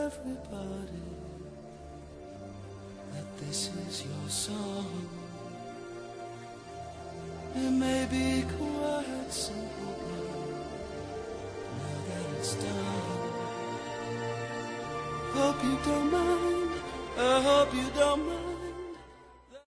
everybody that this is your song. It may be quite simple, but now that it's done, hope you don't mind, I hope you don't mind.